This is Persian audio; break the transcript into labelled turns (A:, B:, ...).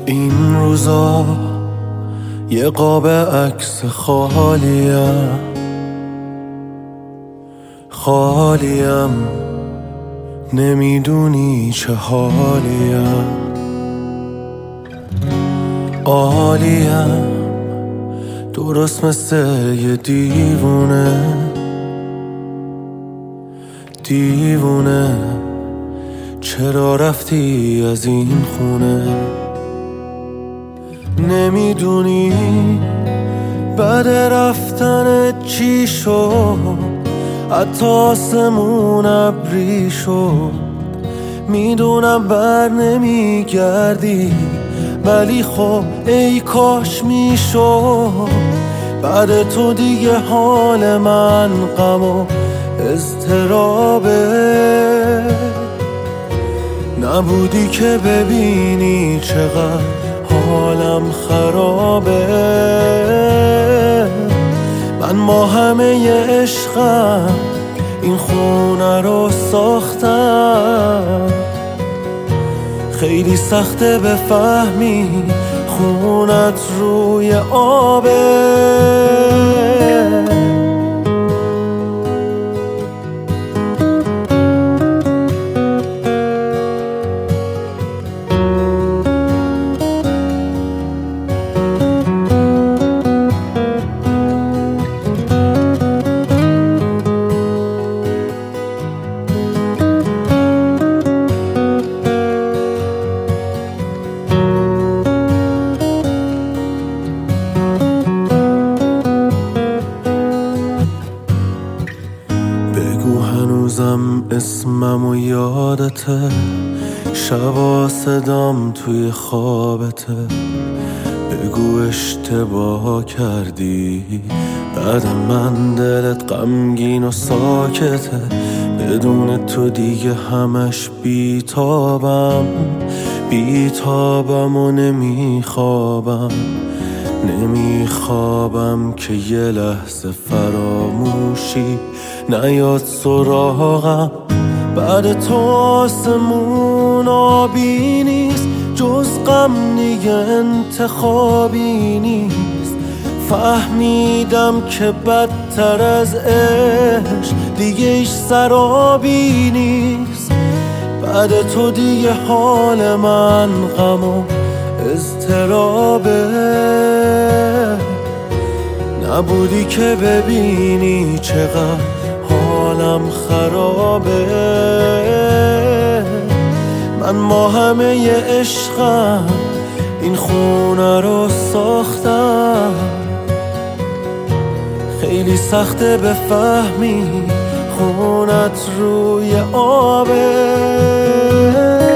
A: این روزا یه قاب عکس خالیم نمیدونی چه حالیم، عالیم درست مثل یه دیوونه چرا رفتی از این خونه؟ نمیدونی بعد رفتن چی شد، حتی آسمون ابری شد. میدونم بر نمیگردی ولی خب ای کاش میشد. بعد تو دیگه حال من غم و اضطرابه، نبودی که ببینی چقدر حالم خرابه. من با همه عشقم این خونه رو ساختم، خیلی سخته بفهمی خونت روی آبه. بگو هنوزم اسمم و یادته، شبا صدام توی خوابته. بگو اشتباه کردی بعد من دلت غمگین و ساکته. بدون تو دیگه همش بیتابم و نمیخوابم که یه لحظه فراموشی نیاد سراغم. بعد تو آسمون آبی نیست، جز غم دیگه انتخابی نیست. فهمیدم که بدتر از عشق دیگه ایش سرابی نیست. بعد تو دیگه حال من غم و اضطرابه، نبودی که ببینی چقدر حالم خرابه. من با همه عشقم این خونه رو ساختم، خیلی سخته بفهمی خونت روی آبه.